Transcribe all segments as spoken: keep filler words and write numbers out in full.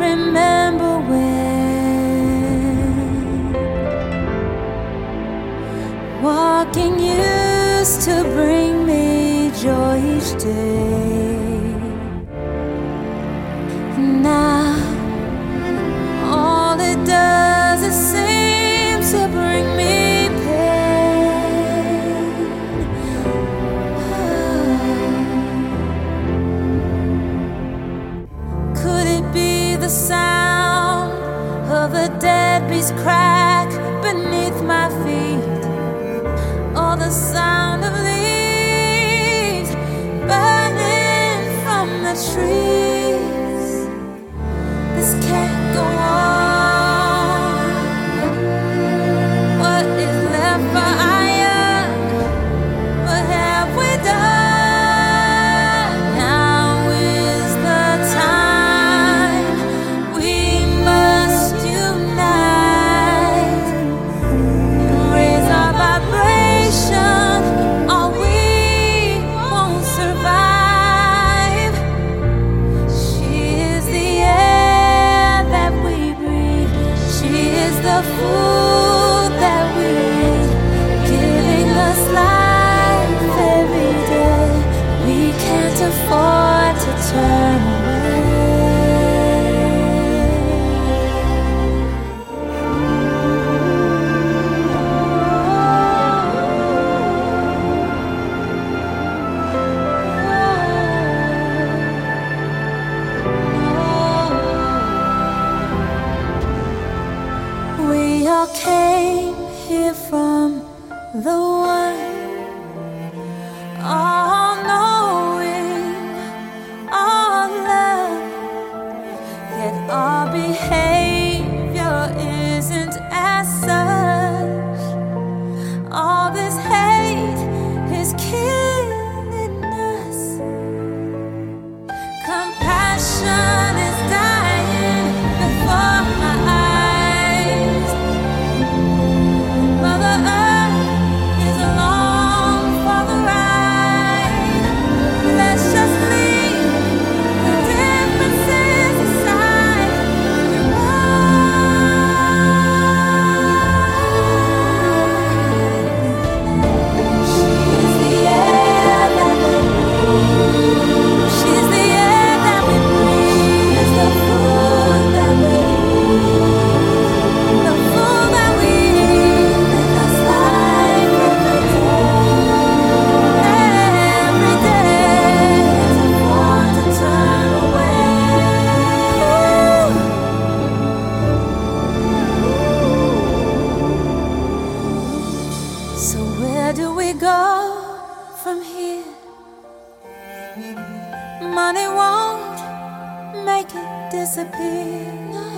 remember when walking used to bring me joy each day. Now all it does is seem to bring me pain. Could it be the sound of a dead beast crack beneath my feet, or the sound of leaves burning from the trees? This can't go on. What is left for iron? What have we done? Now is the time we must unite and raise our vibration, or we won't survive. She is the air that we breathe. She is the food that we eat, giving us life every day. We can't afford to turn away. We all came here from the one, all knowing, all love, yet our behavior isn't as such. All this hate is killing us. Compassion is dying before my eyes. Mother Earth is along for the ride. Let's just leave the differences aside. She's the air that we breathe. She's the air that we breathe. It's the food that we eat. The food that we eat. Make us life every day. Every day. It's a want to turn away. So where do we go from here? Money won't make it disappear.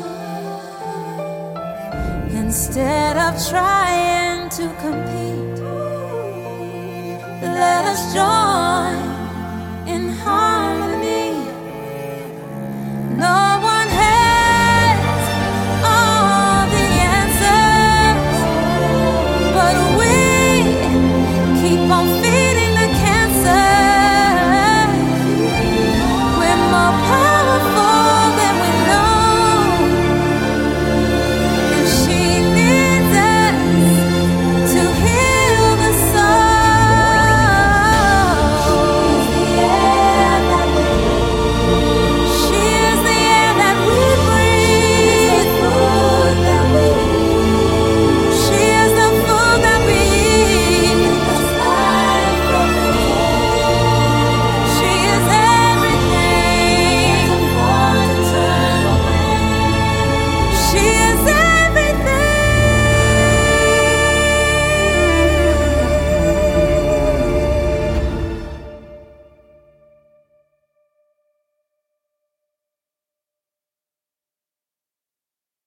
Instead of trying to compete, let us join